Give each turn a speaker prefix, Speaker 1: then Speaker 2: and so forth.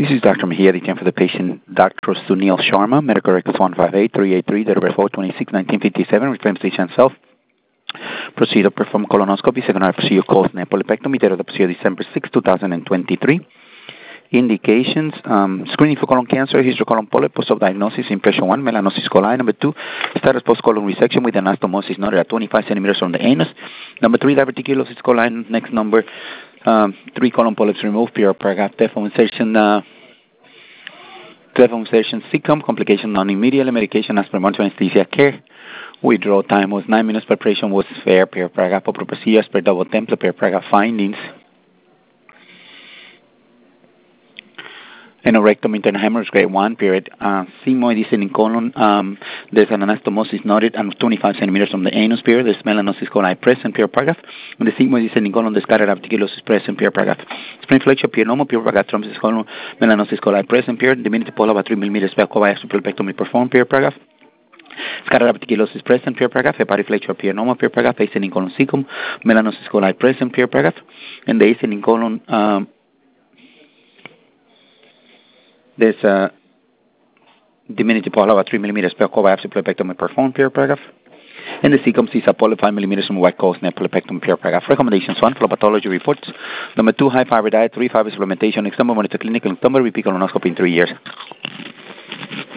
Speaker 1: This is Dr. Mejia, the attempt for the patient, Dr. Sunil Sharma, medical records 158-383, date of birth 4/26/1957, reclaims patient self. Procedure perform colonoscopy, secondary procedure caused nepolepectomy, date of the procedure December 6, 2023. Indications, screening for colon cancer, histocolon polyp, post-diagnosis, impression 1, melanosis coli. Number 2, status post-colon resection with anastomosis noted at 25 centimeters from the anus. Number 3, diverticulosis coli. Next number, 3 colon polyps removed, PR paragraph, deformation, cecum, complication non-immediate, medication as per monitoring anesthesia care. Withdrawal time was 9 minutes, preparation was fair, PR paragraph, upper procedure as per double template, PR paragraph findings. Anorectum internal hemorrhage grade 1 period. Sigmoid descending colon. There's an anastomosis noted and 25 centimeters from the anus period. There's melanosis coli present, period paragraph. In the sigmoid descending colon, there's scattered articulosis present, period paragraph. Spleen flexure, pionoma, period paragraph. Thrombosis colon, melanosis coli present, period. Diminutive polar about 3 millimeters, biaxial pulpectomy performed, period paragraph. Scattered articulosis present, period paragraph. Hepatic flexure, pionoma, period paragraph. Ascending colon cecum, melanosis coli present, period paragraph. In the ascending colon, there's a diminutive polyp about 3 millimeters per biopsy polypectomy performed, period paragraph. And the cecum sees a polyp 5 millimeters from white cause polypectomy, period paragraph. Recommendations: 1, pathology reports. Number 2, high fiber diet. 3, fiber supplementation. Next number, monitor clinical. Next number, repeat colonoscopy in 3 years.